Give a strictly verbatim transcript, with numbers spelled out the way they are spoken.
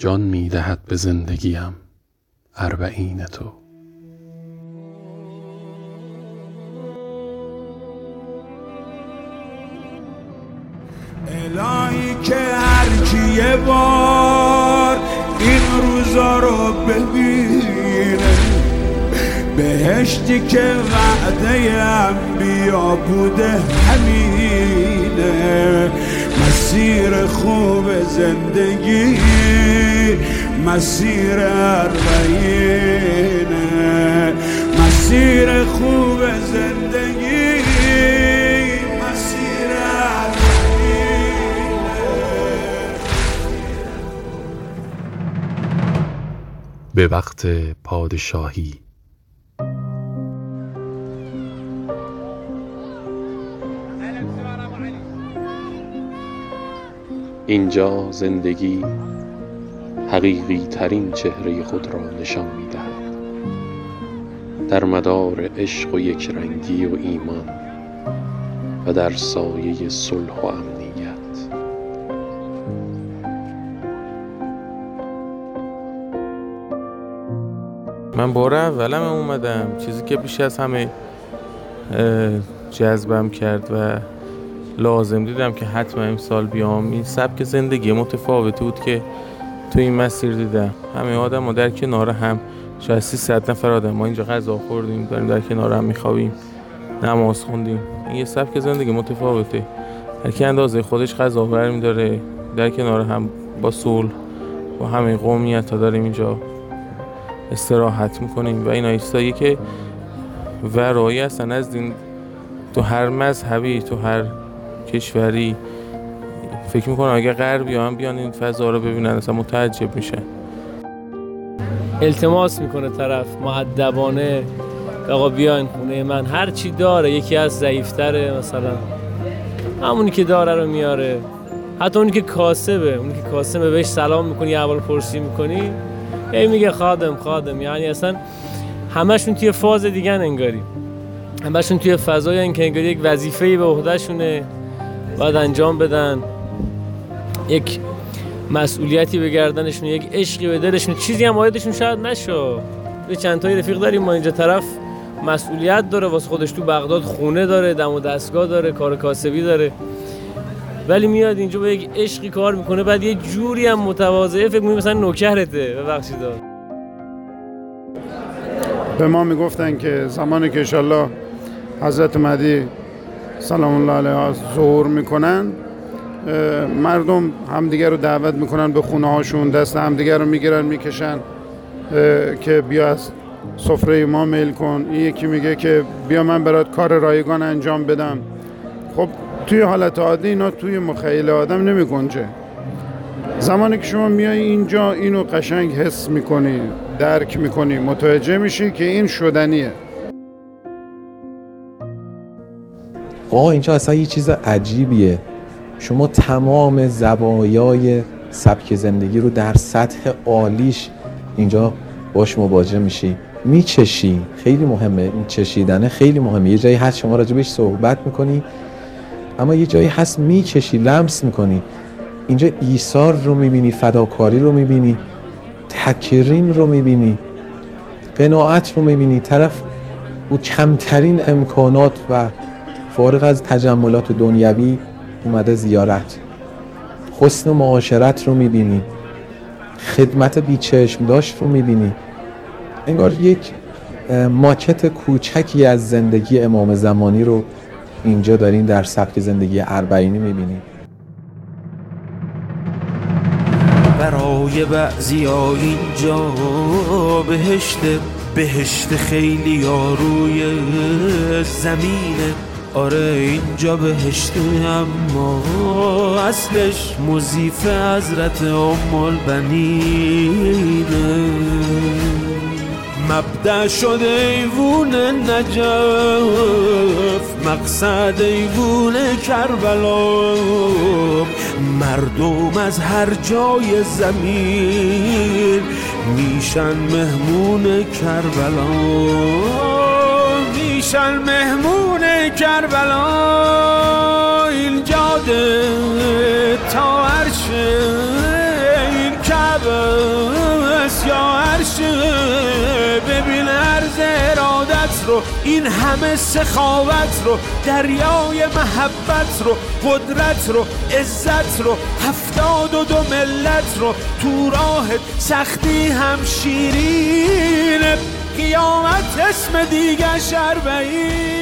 جان می دهد به زندگیم اربعین تو. الهی که هرکی یه بار این روزا رو ببینه، بهشتی که وعده انبیا بوده همینه. مسیر خوب زندگی مسیر اربعینه، مسیر خوب زندگی مسیر اربعینه. به وقت پادشاهی. اینجا زندگی حقیقی ترین چهره خود را نشان می دهد، در مدار عشق و یکرنگی و ایمان و در سایه صلح و امنیت. من بار اولم اومدم، چیزی که بیش از همه جذبم کرد و لازم دیدم که حتما امسال بیام، این سبک زندگی متفاوتی بود که تو این مسیر دیدم. همه آدم ما در کنار هم، شاید سیصد نفر آدم ما اینجا غذا خوردیم، داریم در کنار هم میخوابیم، نماز خوندیم. این یه سبک زندگی متفاوته، هر کی اندازه خودش غذا برمی داره، در کنار هم با صلح با همه قومیت ها داریم اینجا استراحت میکنیم و این ایستایی که ورایی هستن از دین. تو هر مذهبی، تو هر کشوری، فکر میکنم اگه غربی هم بیان این فضا رو ببینن اصلا متعجب میشن. التماس میکنه طرف مؤدبانه، آقا بیاین خونه من، هر چی داره، یکی از ضعیفتره مثلا همونی که داره رو میاره، حتی اونی که کاسبه، اونی که کاسبه بهش سلام میکنی، اول پرسی میکنی، هی میگه خادم خادم. یعنی اصلا همشون توی فاز دیگه انگاری، همشون توی فضای این که انگاری یک وظیفه‌ای به عهده‌شونه باید انجام بدن، یک مسئولیتی به گردنشون، یک عشقی به دلشون، چیزی هم وایدشون شاید نشه. یه چند تایی رفیق داریم ما اینجا، طرف مسئولیت داره واسه خودش، تو بغداد خونه داره، دم و دستگاه داره، کار کاسبی داره، ولی میاد اینجا با یک عشقی کار میکنه، بعد یه جوری هم متواضعه فکر می‌کنی مثلا نوکرته. ببخشید به ما میگفتن که زمانی که انشالله حضرت مهدی سلام الله علیه ظهور میکنن، مردم همدیگر رو دعوت میکنن به خونه هاشون، دست همدیگر رو میگیرن میکشن که بیا از سفره ما میل کن. این یکی میگه که بیا من برات کار رایگان انجام بدم. خب توی حالت عادی اینا توی مخیل آدم نمی گنجه. زمانی که شما میای اینجا اینو قشنگ حس میکنی، درک میکنی، متوجه میشی که این شدنیه. آه اینجا اصلا یه چیز عجیبیه، شما تمام زوایای سبک زندگی رو در سطح عالیش اینجا باش مواجه میشی، میچشی. خیلی مهمه این چشیدنه، خیلی مهمه. یه جایی هست شما راجبش صحبت میکنی اما یه جایی هست میچشی، لمس میکنی. اینجا ایثار رو میبینی، فداکاری رو میبینی، تکریم رو میبینی، قناعت رو میبینی. طرف او کمترین امکانات و فارغ از تجملات دنیوی اومده زیارت. حسن و معاشرت رو میبینی، خدمت بیچشم داشت رو میبینی. انگار یک ماکت کوچکی از زندگی امام زمانی رو اینجا دارین در سبک زندگی اربعینی میبینی. برای بعضی ها اینجا بهشت بهشت خیلی آروی زمینه. آره اینجا بهشت اما اصلش مضیف حضرت ام البنینه. مبدأ شده ایوون نجف، مقصد ایوون کربلا. مردم از هر جای زمین میشن مهمون کربلا، میشن مهمون کربلا. این جاده تا عرش این کعبه عرشه، ببین عرض ارادت رو، این همه سخاوت رو، دریای محبت رو، قدرت رو، عزت رو، هفتاد و دو ملت رو، تو راهت سختی هم شیرینه، قیامت اسم دیگه شربهی.